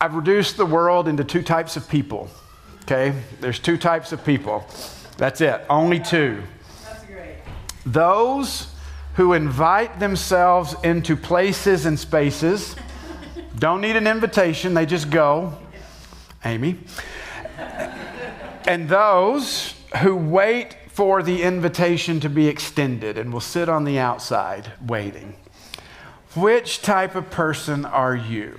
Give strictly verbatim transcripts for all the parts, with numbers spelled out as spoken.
I've reduced the world into two types of people, okay? There's two types of people. That's it, only two. That's great. Those who invite themselves into places and spaces, don't need an invitation, they just go. Amy. And those who wait for the invitation to be extended and will sit on the outside waiting. Which type of person are you?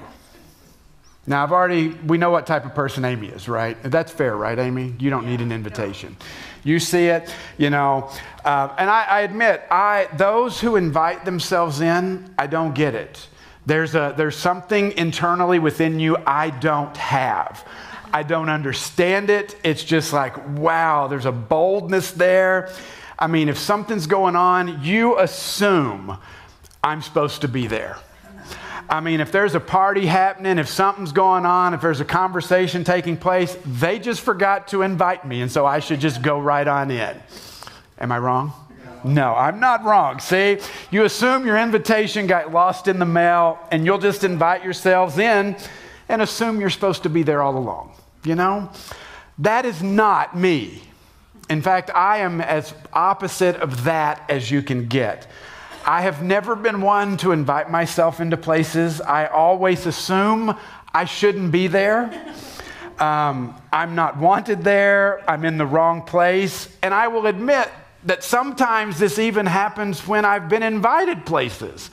Now, I've already, we know what type of person Amy is, right? That's fair, right, Amy? You don't need an invitation. You see it, you know. Uh, and I, I admit, I those who invite themselves in, I don't get it. There's a there's something internally within you I don't have. I don't understand it. It's just like, wow, there's a boldness there. I mean, if something's going on, you assume I'm supposed to be there. I mean, if there's a party happening, if something's going on, if there's a conversation taking place, they just forgot to invite me, and so I should just go right on in. Am I wrong? No, I'm not wrong. See, you assume your invitation got lost in the mail, and you'll just invite yourselves in and assume you're supposed to be there all along. You know, that is not me. In fact, I am as opposite of that as you can get. I have never been one to invite myself into places. I always assume I shouldn't be there. Um, I'm not wanted there. I'm in the wrong place. And I will admit that sometimes this even happens when I've been invited places.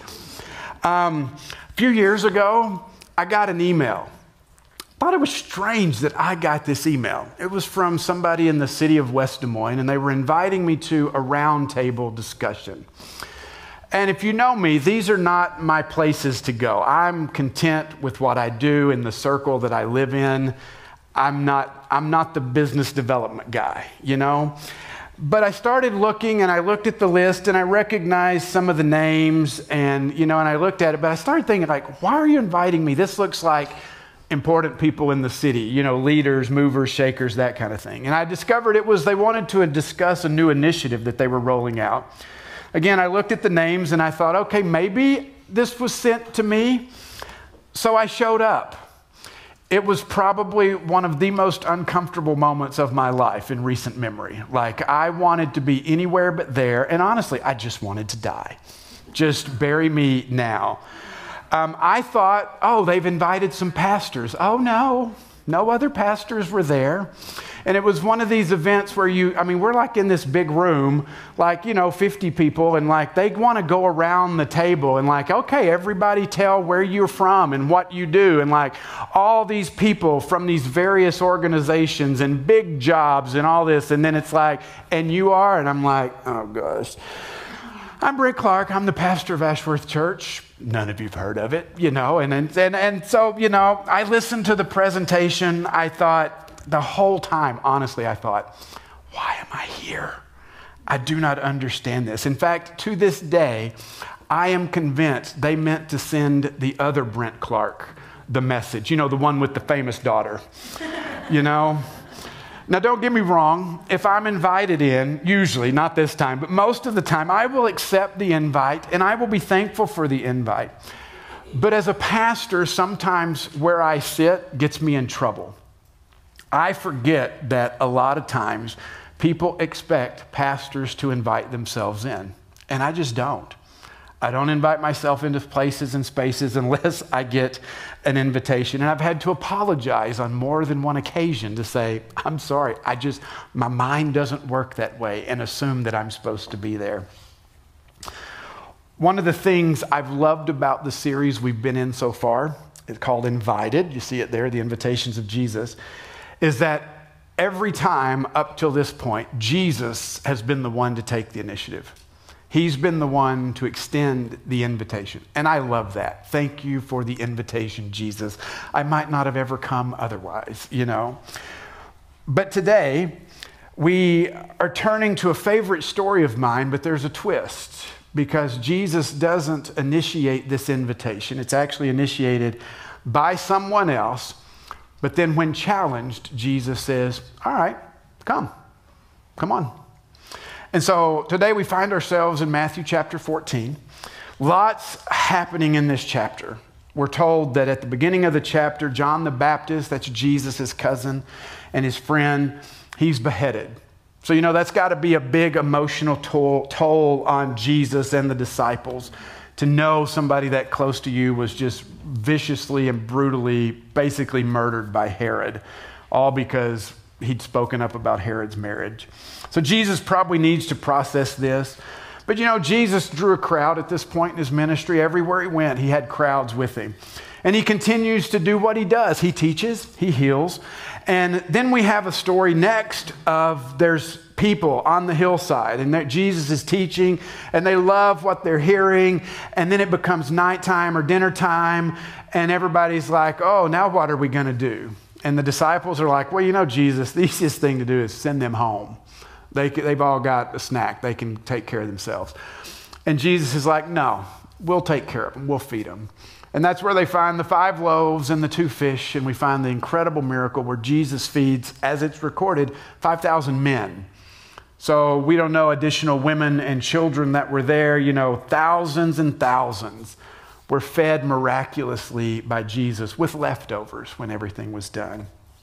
Um, a few years ago, I got an email. Thought it was strange that I got this email. It was from somebody in the city of West Des Moines, and they were inviting me to a roundtable discussion. And if you know me, these are not my places to go. I'm content with what I do in the circle that I live in. I'm not, I'm not the business development guy, you know? But I started looking, and I looked at the list, and I recognized some of the names, and, you know, and I looked at it, but I started thinking, like, why are you inviting me? This looks like important people in the city, you know, leaders, movers, shakers, that kind of thing. And I discovered it was they wanted to discuss a new initiative that they were rolling out. Again, I looked at the names and I thought, okay, maybe this was sent to me. So I showed up. It was probably one of the most uncomfortable moments of my life in recent memory. Like, I wanted to be anywhere but there. And honestly, I just wanted to die. Just bury me now. Um, I thought, oh, they've invited some pastors. Oh, no, no other pastors were there. And it was one of these events where you, I mean, we're like in this big room, like, you know, fifty people, and like they want to go around the table and like, okay, everybody tell where you're from and what you do. And like all these people from these various organizations and big jobs and all this. And then it's like, and you are? And I'm like, oh gosh. I'm Rick Clark. I'm the pastor of Ashworth Church. None of you've heard of it, you know. And, and, and, and so, you know, I listened to the presentation. I thought the whole time, honestly, I thought, why am I here? I do not understand this. In fact, to this day, I am convinced they meant to send the other Brent Clark the message. You know, the one with the famous daughter, you know. Now, don't get me wrong. If I'm invited in, usually, not this time, but most of the time, I will accept the invite and I will be thankful for the invite. But as a pastor, sometimes where I sit gets me in trouble. I forget that a lot of times people expect pastors to invite themselves in, and I just don't. I don't invite myself into places and spaces unless I get an invitation. And I've had to apologize on more than one occasion to say, I'm sorry, I just, my mind doesn't work that way, and assume that I'm supposed to be there. One of the things I've loved about the series we've been in so far, it's called Invited, you see it there, the invitations of Jesus, is that every time up till this point, Jesus has been the one to take the initiative. He's been the one to extend the invitation. And I love that. Thank you for the invitation, Jesus. I might not have ever come otherwise, you know. But today, we are turning to a favorite story of mine, but there's a twist. Because Jesus doesn't initiate this invitation. It's actually initiated by someone else. But then when challenged, Jesus says, all right, come. Come on. And so today we find ourselves in Matthew chapter fourteen. Lots happening in this chapter. we're told that at the beginning of the chapter, John the Baptist, that's Jesus' cousin and his friend, he's beheaded. So, you know, that's got to be a big emotional toll, toll on Jesus and the disciples to know somebody that close to you was just viciously and brutally, basically murdered by Herod, all because he'd spoken up about Herod's marriage. So Jesus probably needs to process this. But, you know, Jesus drew a crowd at this point in his ministry. Everywhere he went, he had crowds with him. And he continues to do what he does. He teaches, he heals. And then we have a story next of there's people on the hillside and that Jesus is teaching and they love what they're hearing. And then it becomes nighttime or dinner time and everybody's like, oh, now what are we going to do? And the disciples are like, well, you know, Jesus, the easiest thing to do is send them home. They, they've all got a snack. They can take care of themselves. And Jesus is like, no, we'll take care of them. We'll feed them. And that's where they find the five loaves and the two fish. And we find the incredible miracle where Jesus feeds, as it's recorded, five thousand men. So we don't know additional women and children that were there. You know, thousands and thousands were fed miraculously by Jesus with leftovers when everything was done.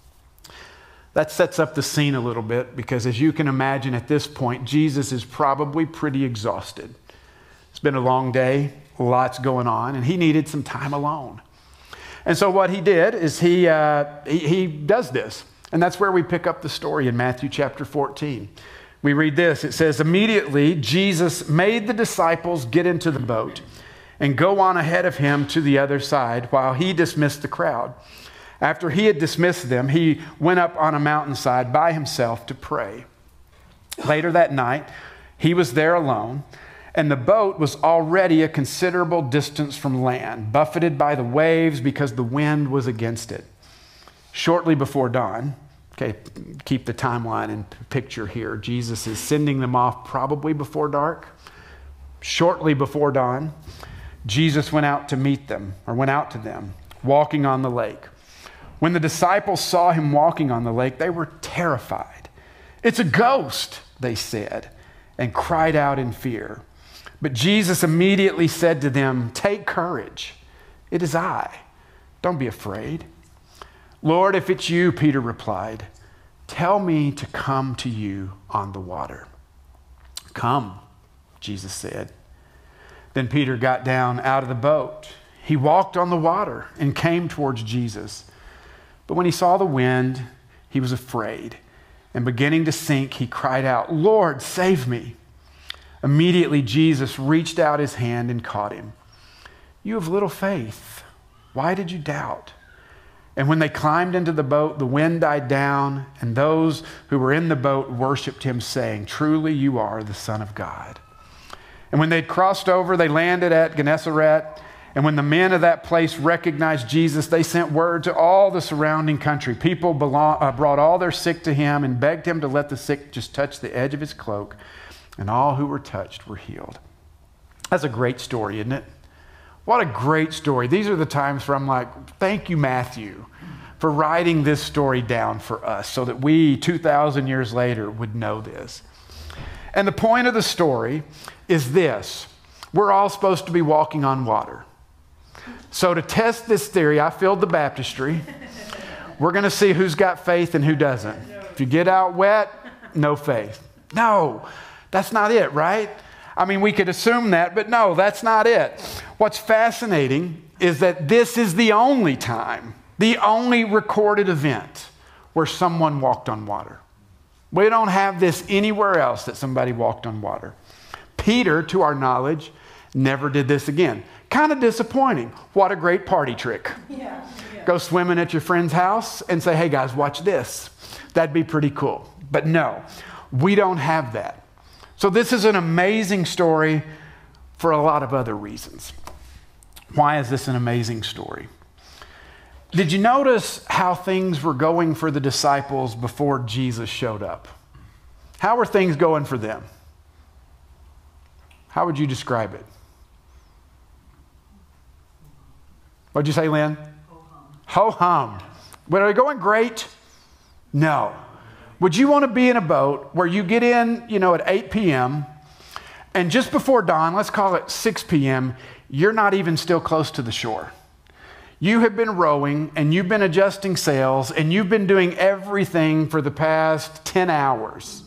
That sets up the scene a little bit because as you can imagine at this point, Jesus is probably pretty exhausted. It's been a long day, lots going on, and he needed some time alone. And so what he did is he, uh, he, he does this. And that's where we pick up the story in Matthew chapter fourteen. We read this. It says, immediately Jesus made the disciples get into the boat and go on ahead of him to the other side while he dismissed the crowd. After he had dismissed them, he went up on a mountainside by himself to pray. Later that night, he was there alone, and the boat was already a considerable distance from land, buffeted by the waves because the wind was against it. Shortly before dawn, okay, keep the timeline and picture here. Jesus is sending them off probably before dark. Shortly before dawn, Jesus went out to meet them, or went out to them, walking on the lake. When the disciples saw him walking on the lake, they were terrified. It's a ghost, they said, and cried out in fear. But Jesus immediately said to them, take courage. It is I. Don't be afraid. Lord, if it's you, Peter replied, tell me to come to you on the water. Come, Jesus said. Then Peter got down out of the boat. He walked on the water and came towards Jesus. But when he saw the wind, he was afraid, and beginning to sink, he cried out, Lord, save me. Immediately, Jesus reached out his hand and caught him. You have little faith. Why did you doubt? And when they climbed into the boat, the wind died down, and those who were in the boat worshiped him, saying, truly you are the Son of God. And when they'd crossed over, they landed at Gennesaret. And when the men of that place recognized Jesus, they sent word to all the surrounding country. People belong, uh, brought all their sick to him and begged him to let the sick just touch the edge of his cloak. And all who were touched were healed. That's a great story, isn't it? What a great story. These are the times where I'm like, thank you, Matthew, for writing this story down for us so that we, two thousand years later, would know this. And the point of the story is this. We're all supposed to be walking on water. So to test this theory, I filled the baptistry. We're going to see who's got faith and who doesn't. If you get out wet, no faith. No, that's not it, right? I mean, we could assume that, but no, that's not it. What's fascinating is that this is the only time, the only recorded event where someone walked on water. We don't have this anywhere else that somebody walked on water. Peter, to our knowledge, never did this again. Kind of disappointing. What a great party trick. Yeah, yeah. Go swimming at your friend's house and say, hey guys, watch this. That'd be pretty cool. But no, we don't have that. So this is an amazing story for a lot of other reasons. Why is this an amazing story? Did you notice how things were going for the disciples before Jesus showed up? How were things going for them? How would you describe it? What'd you say, Lynn? Ho hum. Were they going great? No. Would you want to be in a boat where you get in, you know, at eight p.m. and just before dawn, let's call it six p.m., you're not even still close to the shore. You have been rowing and you've been adjusting sails and you've been doing everything for the past ten hours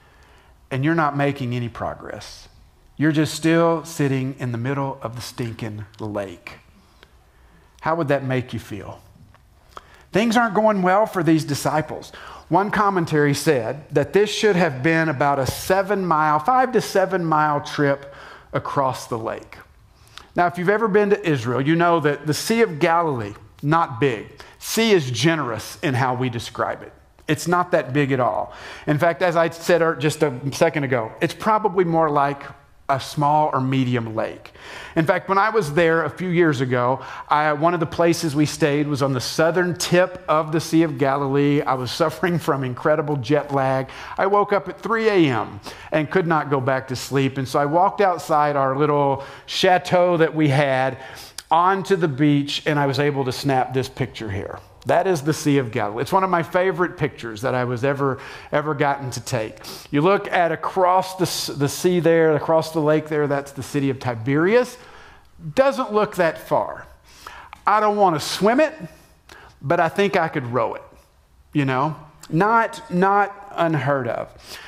and you're not making any progress. You're just still sitting in the middle of the stinking lake. How would that make you feel? Things aren't going well for these disciples. One commentary said that this should have been about a seven mile, five to seven mile trip across the lake. Now, if you've ever been to Israel, you know that the Sea of Galilee, not big. Sea is generous in how we describe it. It's not that big at all. In fact, as I said just a second ago, it's probably more like a small or medium lake. In fact, when I was there a few years ago, I, one of the places we stayed was on the southern tip of the Sea of Galilee. I was suffering from incredible jet lag. I woke up at three a.m. and could not go back to sleep. And so I walked outside our little chateau that we had onto the beach, and I was able to snap this picture here. That is the Sea of Galilee. It's one of my favorite pictures that I was ever, ever gotten to take. You look at across the, the sea there, across the lake there, that's the city of Tiberias. Doesn't look that far. I don't want to swim it, but I think I could row it, you know? Not, not unheard of.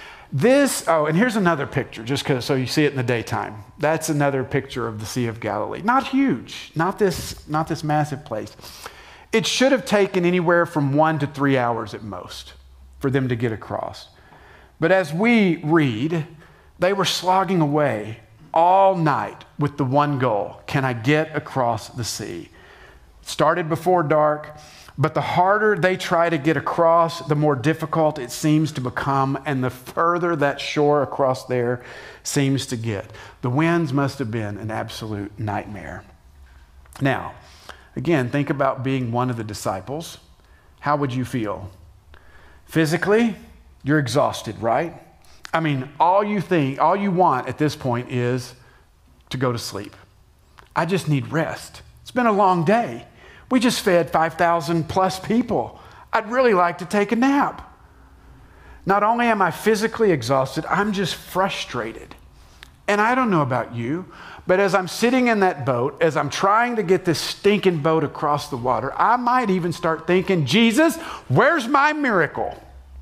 This, oh, and here's another picture, just because, so you see it in the daytime. That's another picture of the Sea of Galilee. Not huge, not this, not this massive place. It should have taken anywhere from one to three hours at most for them to get across. But as we read, they were slogging away all night with the one goal: can I get across the sea? It started before dark, but the harder they try to get across, the more difficult it seems to become, and the further that shore across there seems to get. The winds must have been an absolute nightmare. Now, again, think about being one of the disciples. How would you feel? Physically, you're exhausted, right? I mean, all you think, all you want at this point is to go to sleep. I just need rest. It's been a long day. We just fed five thousand plus people. I'd really like to take a nap. Not only am I physically exhausted, I'm just frustrated. And I don't know about you, but as I'm sitting in that boat, as I'm trying to get this stinking boat across the water, I might even start thinking, Jesus, where's my miracle?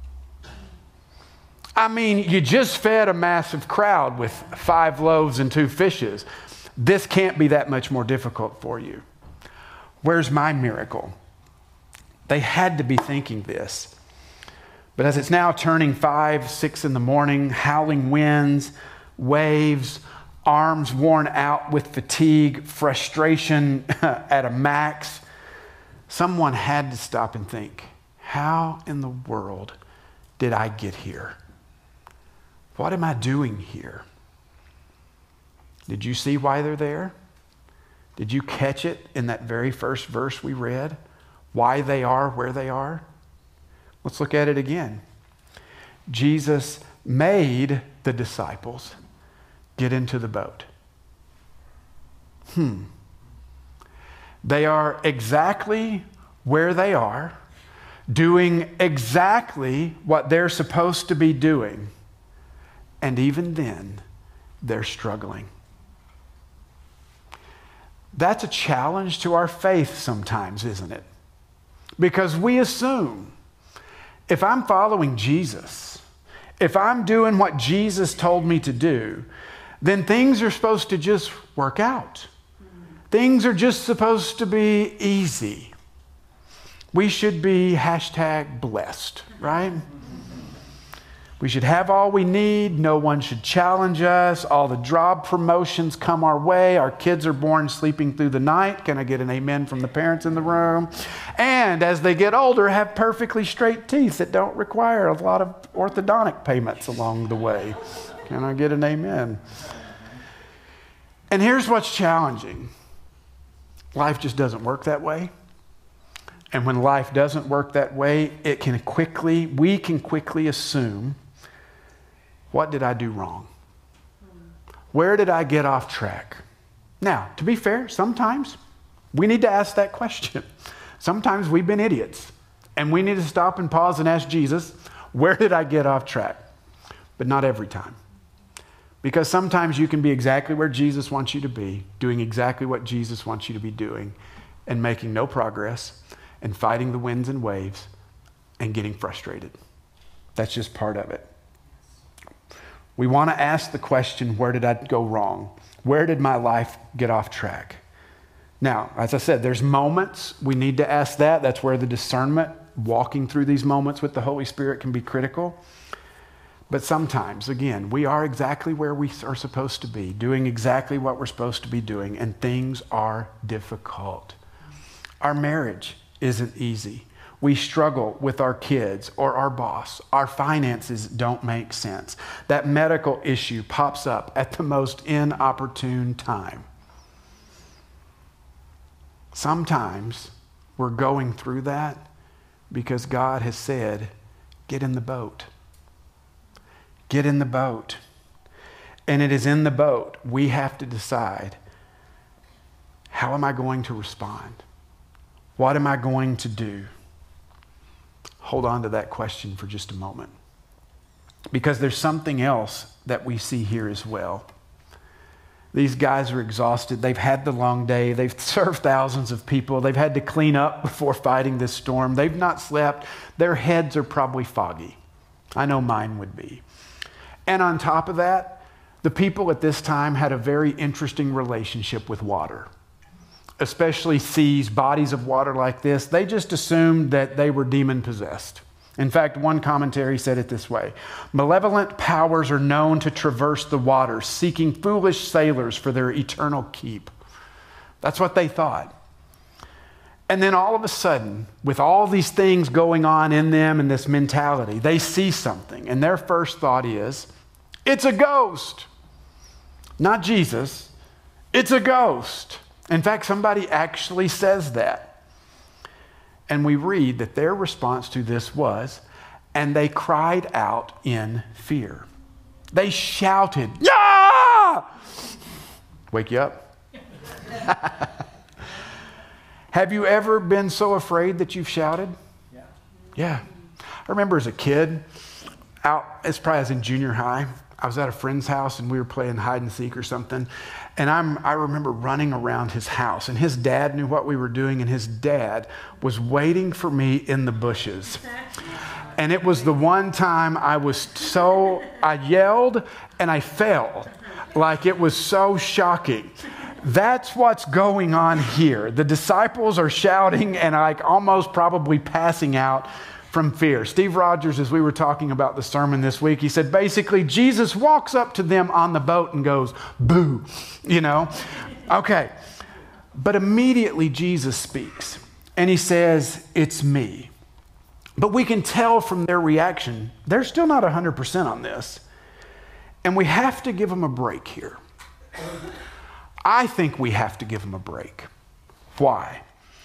I mean, you just fed a massive crowd with five loaves and two fishes. This can't be that much more difficult for you. Where's my miracle? They had to be thinking this. But as it's now turning five, six in the morning, howling winds, waves, arms worn out with fatigue, frustration at a max, someone had to stop and think, how in the world did I get here? What am I doing here? Did you see why they're there? Did you catch it in that very first verse we read? Why they are where they are? Let's look at it again. Jesus made the disciples get into the boat. Hmm. They are exactly where they are, doing exactly what they're supposed to be doing. And even then, they're struggling. That's a challenge to our faith sometimes, isn't it? Because we assume if I'm following Jesus, if I'm doing what Jesus told me to do, then things are supposed to just work out. Things are just supposed to be easy. We should be hashtag blessed, right? We should have all we need. No one should challenge us. All the job promotions come our way. Our kids are born sleeping through the night. Can I get an amen from the parents in the room? And as they get older, have perfectly straight teeth that don't require a lot of orthodontic payments along the way. Can I get an amen? And here's what's challenging. Life just doesn't work that way. And when life doesn't work that way, it can quickly, we can quickly assume, what did I do wrong? Where did I get off track? Now, to be fair, sometimes we need to ask that question. Sometimes we've been idiots, and we need to stop and pause and ask Jesus, where did I get off track? But not every time. Because sometimes you can be exactly where Jesus wants you to be, doing exactly what Jesus wants you to be doing, and making no progress and fighting the winds and waves and getting frustrated. That's just part of it. We want to ask the question, where did I go wrong? Where did my life get off track? Now, as I said, there's moments we need to ask that. That's where the discernment, walking through these moments with the Holy Spirit, can be critical. But sometimes, again, we are exactly where we are supposed to be, doing exactly what we're supposed to be doing, and things are difficult. Our marriage isn't easy. We struggle with our kids or our boss. Our finances don't make sense. That medical issue pops up at the most inopportune time. Sometimes we're going through that because God has said, get in the boat. Get in the boat. And it is in the boat we have to decide, how am I going to respond? What am I going to do? Hold on to that question for just a moment. Because there's something else that we see here as well. These guys are exhausted. They've had the long day. They've served thousands of people. They've had to clean up before fighting this storm. They've not slept. Their heads are probably foggy. I know mine would be. And on top of that, the people at this time had a very interesting relationship with water. Especially seas, bodies of water like this. They just assumed that they were demon-possessed. In fact, one commentary said it this way: malevolent powers are known to traverse the waters, seeking foolish sailors for their eternal keep. That's what they thought. And then all of a sudden, with all these things going on in them and this mentality, they see something. And their first thought is, it's a ghost. Not Jesus. It's a ghost. In fact, somebody actually says that. And we read that their response to this was, and they cried out in fear. They shouted, yeah! Wake you up? Have you ever been so afraid that you've shouted? Yeah. Yeah. I remember as a kid, out, it's probably as in junior high, I was at a friend's house and we were playing hide and seek or something. And I'm, I remember running around his house, and his dad knew what we were doing, and his dad was waiting for me in the bushes. And it was the one time I was so, I yelled and I fell. Like, it was so shocking. That's what's going on here. The disciples are shouting and like almost probably passing out from fear. Steve Rogers, as we were talking about the sermon this week, he said basically Jesus walks up to them on the boat and goes, boo, you know? Okay. But immediately Jesus speaks and he says, it's me. But we can tell from their reaction, they're still not one hundred percent on this. And we have to give them a break here. I think we have to give them a break. Why?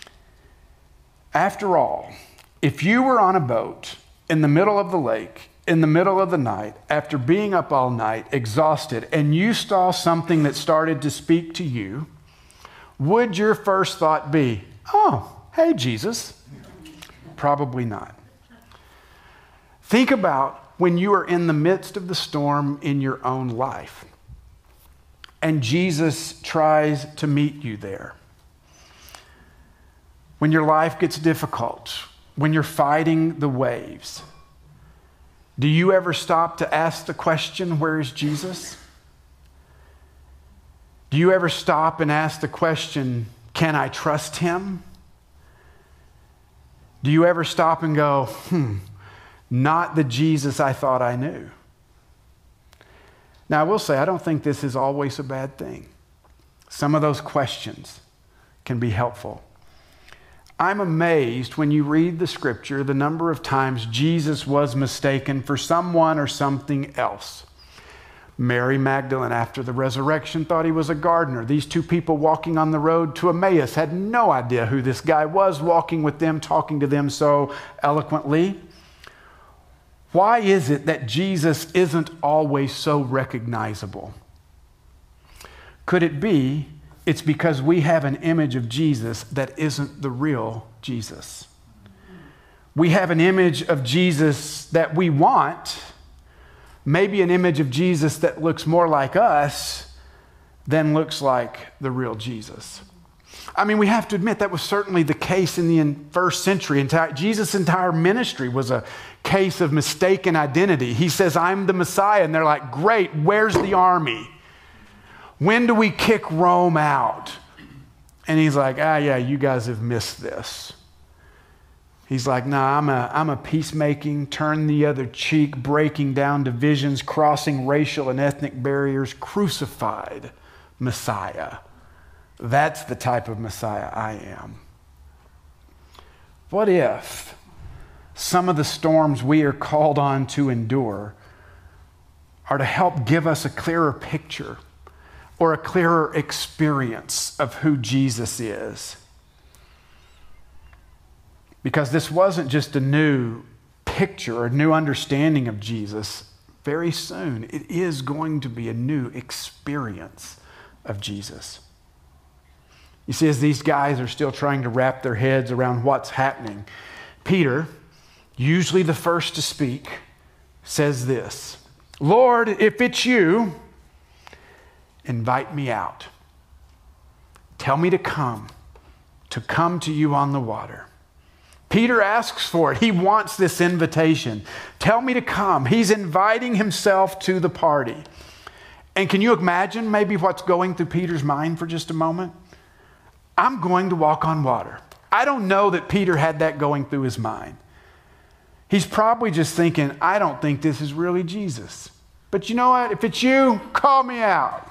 After all, if you were on a boat in the middle of the lake, in the middle of the night, after being up all night, exhausted, and you saw something that started to speak to you, would your first thought be, oh, hey, Jesus? Probably not. Think about when you are in the midst of the storm in your own life, and Jesus tries to meet you there. When your life gets difficult, when you're fighting the waves, do you ever stop to ask the question, where is Jesus? Do you ever stop and ask the question, can I trust him? Do you ever stop and go, hmm, not the Jesus I thought I knew? Now, I will say, I don't think this is always a bad thing. Some of those questions can be helpful. I'm amazed when you read the scripture, the number of times Jesus was mistaken for someone or something else. Mary Magdalene, after the resurrection, thought he was a gardener. These two people walking on the road to Emmaus had no idea who this guy was, walking with them, talking to them so eloquently. Why is it that Jesus isn't always so recognizable? Could it be it's because we have an image of Jesus that isn't the real Jesus? We have an image of Jesus that we want, maybe an image of Jesus that looks more like us than looks like the real Jesus. I mean, we have to admit that was certainly the case in the first century. Jesus' entire ministry was a case of mistaken identity. He says, I'm the Messiah. And they're like, great, where's the army? When do we kick Rome out? And he's like, ah, yeah, you guys have missed this. He's like, nah, I'm a, I'm a peacemaking, turn the other cheek, breaking down divisions, crossing racial and ethnic barriers, crucified Messiah. That's the type of Messiah I am. What if some of the storms we are called on to endure are to help give us a clearer picture or a clearer experience of who Jesus is? Because this wasn't just a new picture or a new understanding of Jesus. Very soon, it is going to be a new experience of Jesus. You see, as these guys are still trying to wrap their heads around what's happening, Peter, usually the first to speak, says this, Lord, if it's you, invite me out. Tell me to come, to come to you on the water. Peter asks for it. He wants this invitation. Tell me to come. He's inviting himself to the party. And can you imagine maybe what's going through Peter's mind for just a moment? I'm going to walk on water. I don't know that Peter had that going through his mind. He's probably just thinking, I don't think this is really Jesus. But you know what? If it's you, call me out.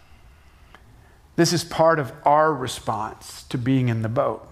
This is part of our response to being in the boat.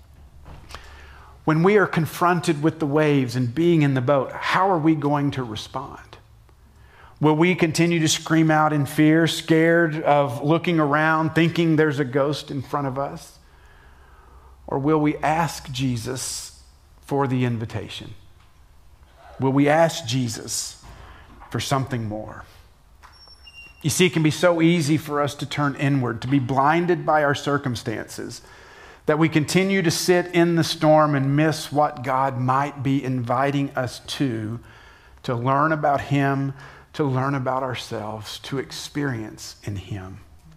When we are confronted with the waves and being in the boat, how are we going to respond? Will we continue to scream out in fear, scared of looking around, thinking there's a ghost in front of us? Or will we ask Jesus for the invitation? Will we ask Jesus for something more? You see, it can be so easy for us to turn inward, to be blinded by our circumstances, that we continue to sit in the storm and miss what God might be inviting us to, to learn about Him, to learn about ourselves, to experience in Him.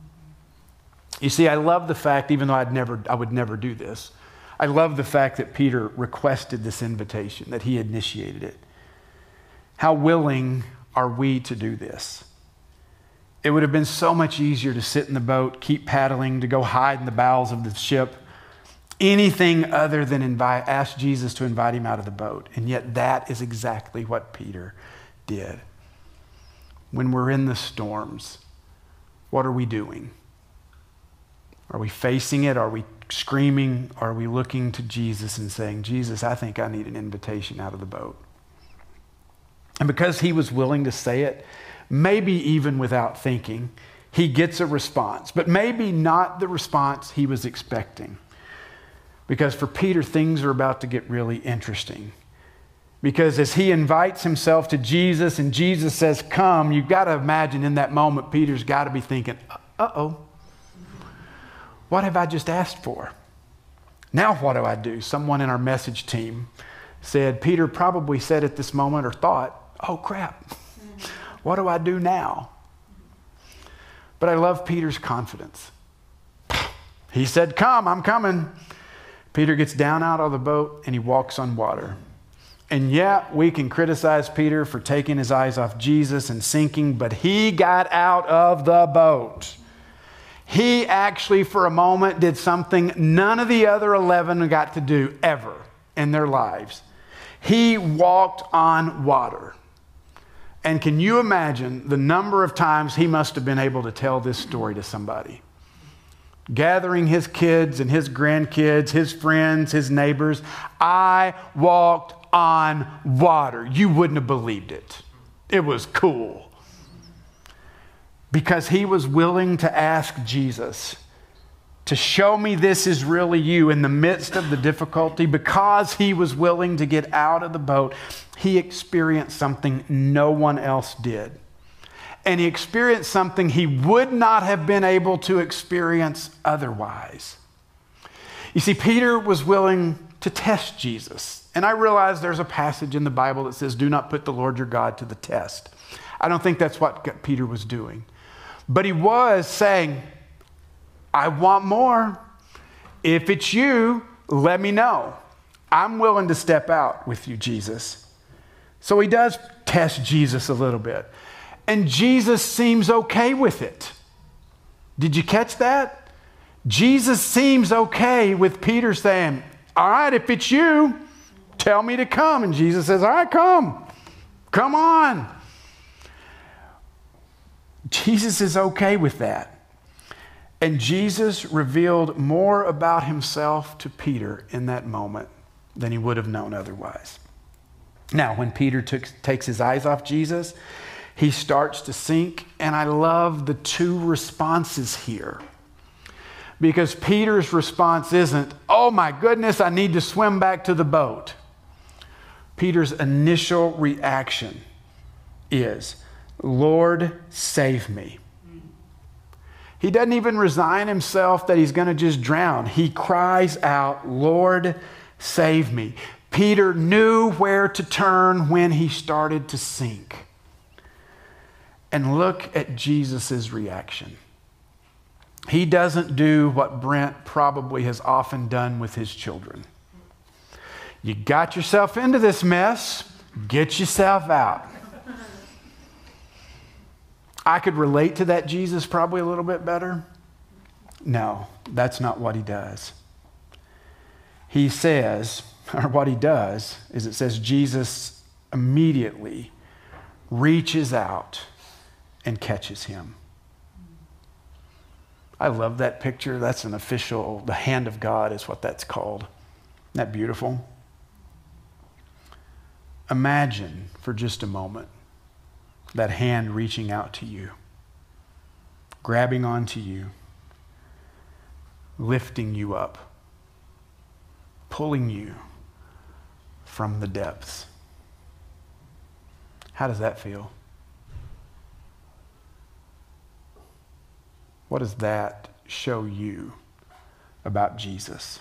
You see, I love the fact, even though I'd never, I would never do this, I love the fact that Peter requested this invitation, that he initiated it. How willing are we to do this? It would have been so much easier to sit in the boat, keep paddling, to go hide in the bowels of the ship, anything other than invite, ask Jesus to invite him out of the boat. And yet that is exactly what Peter did. When we're in the storms, what are we doing? Are we facing it? Are we screaming? Are we looking to Jesus and saying, Jesus, I think I need an invitation out of the boat? And because he was willing to say it, maybe even without thinking, he gets a response, but maybe not the response he was expecting. Because for Peter, things are about to get really interesting. Because as he invites himself to Jesus and Jesus says, come, you've got to imagine in that moment, Peter's got to be thinking, uh-oh, what have I just asked for? Now what do I do? Someone in our message team said, Peter probably said at this moment or thought, oh crap, what do I do now? But I love Peter's confidence. He said, come, I'm coming. Peter gets down out of the boat and he walks on water. And yeah, we can criticize Peter for taking his eyes off Jesus and sinking, but he got out of the boat. He actually, for a moment, did something none of the other eleven got to do ever in their lives. He walked on water. And can you imagine the number of times he must have been able to tell this story to somebody? Gathering his kids and his grandkids, his friends, his neighbors. I walked on water. You wouldn't have believed it. It was cool. Because he was willing to ask Jesus to show me this is really you in the midst of the difficulty. Because he was willing to get out of the boat, he experienced something no one else did. And he experienced something he would not have been able to experience otherwise. You see, Peter was willing to test Jesus. And I realize there's a passage in the Bible that says, do not put the Lord your God to the test. I don't think that's what Peter was doing. But he was saying, I want more. If it's you, let me know. I'm willing to step out with you, Jesus. So he does test Jesus a little bit. And Jesus seems okay with it. Did you catch that? Jesus seems okay with Peter saying, all right, if it's you, tell me to come. And Jesus says, all right, come. Come on. Jesus is okay with that. And Jesus revealed more about himself to Peter in that moment than he would have known otherwise. Now, when Peter took, takes his eyes off Jesus, he starts to sink. And I love the two responses here. Because Peter's response isn't, oh my goodness, I need to swim back to the boat. Peter's initial reaction is, Lord, save me. He doesn't even resign himself that he's going to just drown. He cries out, Lord, save me. Peter knew where to turn when he started to sink. And look at Jesus' reaction. He doesn't do what Brent probably has often done with his children. You got yourself into this mess, get yourself out. I could relate to that Jesus probably a little bit better. No, that's not what he does. He says, or what he does, is it says Jesus immediately reaches out and catches him. I love that picture. That's an official, the hand of God is what that's called. Isn't that beautiful? Imagine for just a moment that hand reaching out to you, grabbing onto you, lifting you up, pulling you from the depths. How does that feel? What does that show you about Jesus?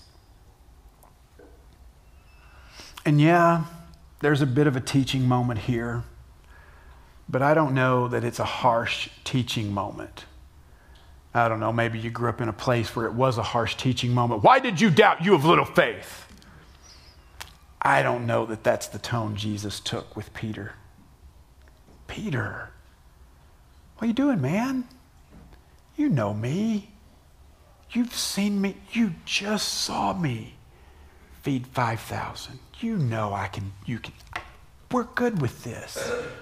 And yeah, there's a bit of a teaching moment here, but I don't know that it's a harsh teaching moment. I don't know, maybe you grew up in a place where it was a harsh teaching moment. Why did you doubt, you of little faith? I don't know that that's the tone Jesus took with Peter. Peter, what are you doing, man? You know me. You've seen me. You just saw me feed five thousand. You know I can, you can, we're good with this.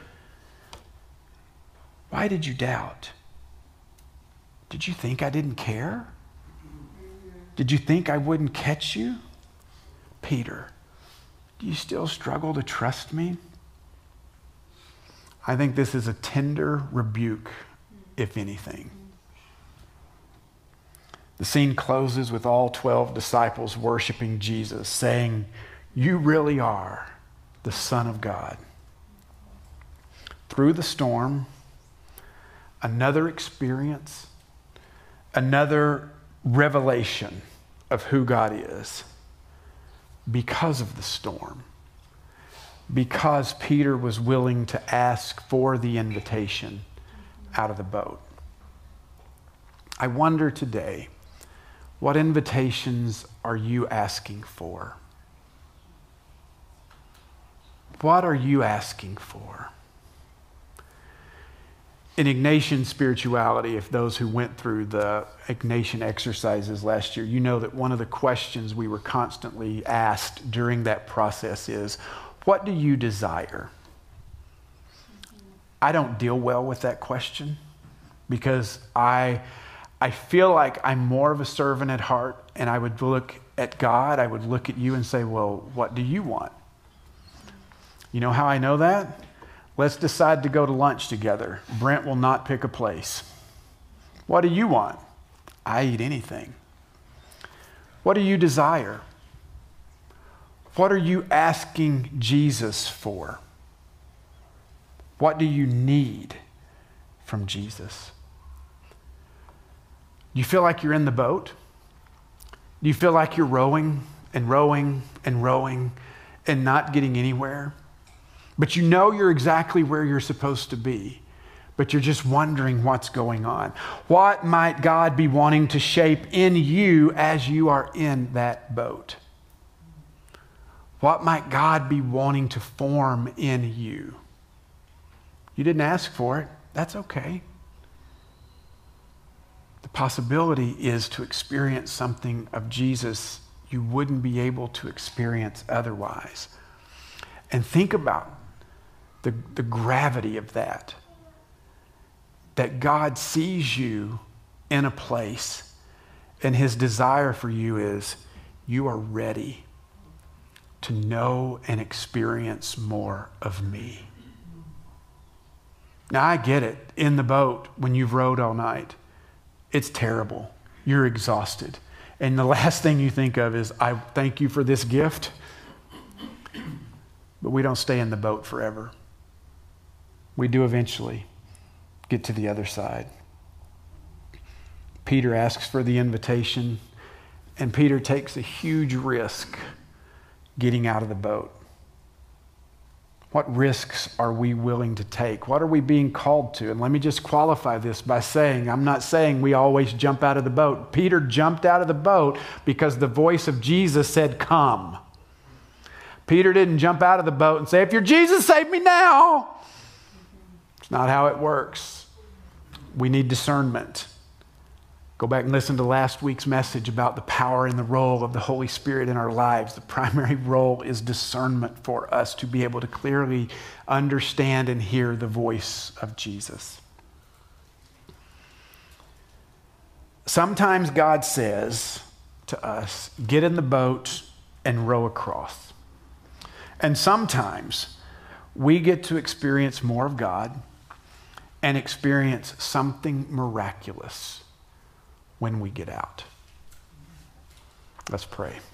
Why did you doubt? Did you think I didn't care? Did you think I wouldn't catch you? Peter, do you still struggle to trust me? I think this is a tender rebuke, if anything. The scene closes with all twelve disciples worshiping Jesus, saying, you really are the Son of God. Through the storm, another experience, another revelation of who God is because of the storm, because Peter was willing to ask for the invitation out of the boat. I wonder today, what invitations are you asking for? What are you asking for? In Ignatian spirituality, if those who went through the Ignatian exercises last year, you know that one of the questions we were constantly asked during that process is, what do you desire? I don't deal well with that question because I, I feel like I'm more of a servant at heart, and I would look at God, I would look at you and say, well, what do you want? You know how I know that? Let's decide to go to lunch together. Brent will not pick a place. What do you want? I eat anything. What do you desire? What are you asking Jesus for? What do you need from Jesus? Do you feel like you're in the boat? Do you feel like you're rowing and rowing and rowing and not getting anywhere? But you know you're exactly where you're supposed to be. but you're just wondering what's going on. What might God be wanting to shape in you as you are in that boat? What might God be wanting to form in you? You didn't ask for it. That's okay. The possibility is to experience something of Jesus you wouldn't be able to experience otherwise. And think about the, the gravity of that. That God sees you in a place, and his desire for you is you are ready to know and experience more of me. Now, I get it. In the boat, when you've rowed all night, it's terrible. You're exhausted. And the last thing you think of is, I thank you for this gift. But we don't stay in the boat forever. We do eventually get to the other side. Peter asks for the invitation, and Peter takes a huge risk getting out of the boat. What risks are we willing to take? What are we being called to? And let me just qualify this by saying, I'm not saying we always jump out of the boat. Peter jumped out of the boat because the voice of Jesus said, come. Peter didn't jump out of the boat and say, if you're Jesus, save me now. It's not how it works. We need discernment. Go back and listen to last week's message about the power and the role of the Holy Spirit in our lives. The primary role is discernment for us to be able to clearly understand and hear the voice of Jesus. Sometimes God says to us, get in the boat and row across. And sometimes we get to experience more of God and experience something miraculous when we get out. Let's pray.